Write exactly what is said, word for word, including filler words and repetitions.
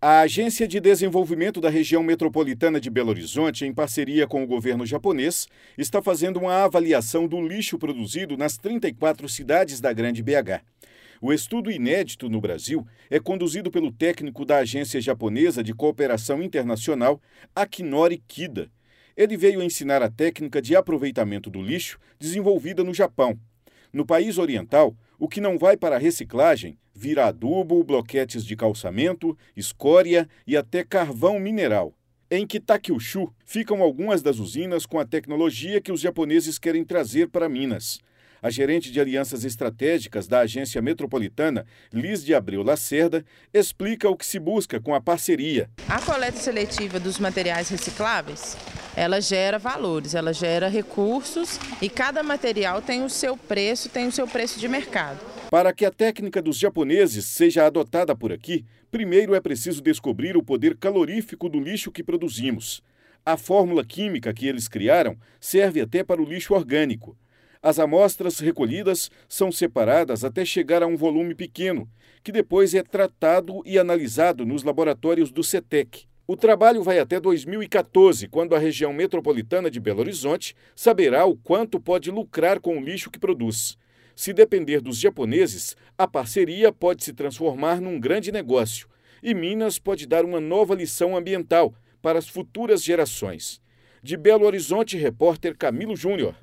A Agência de Desenvolvimento da Região Metropolitana de Belo Horizonte, em parceria com o governo japonês, está fazendo uma avaliação do lixo produzido nas trinta e quatro cidades da Grande B H. O estudo inédito no Brasil é conduzido pelo técnico da Agência Japonesa de Cooperação Internacional, Akinori Kida. Ele veio ensinar a técnica de aproveitamento do lixo desenvolvida no Japão. No país oriental, o que não vai para a reciclagem vira adubo, bloquetes de calçamento, escória e até carvão mineral. Em Kitakyushu ficam algumas das usinas com a tecnologia que os japoneses querem trazer para Minas. A gerente de alianças estratégicas da Agência Metropolitana, Liz de Abreu Lacerda, explica o que se busca com a parceria. A coleta seletiva dos materiais recicláveis, ela gera valores, ela gera recursos e cada material tem o seu preço, tem o seu preço de mercado. Para que a técnica dos japoneses seja adotada por aqui, primeiro é preciso descobrir o poder calorífico do lixo que produzimos. A fórmula química que eles criaram serve até para o lixo orgânico. As amostras recolhidas são separadas até chegar a um volume pequeno, que depois é tratado e analisado nos laboratórios do CETEC. O trabalho vai até dois mil e quatorze, quando a região metropolitana de Belo Horizonte saberá o quanto pode lucrar com o lixo que produz. Se depender dos japoneses, a parceria pode se transformar num grande negócio e Minas pode dar uma nova lição ambiental para as futuras gerações. De Belo Horizonte, repórter Camilo Júnior.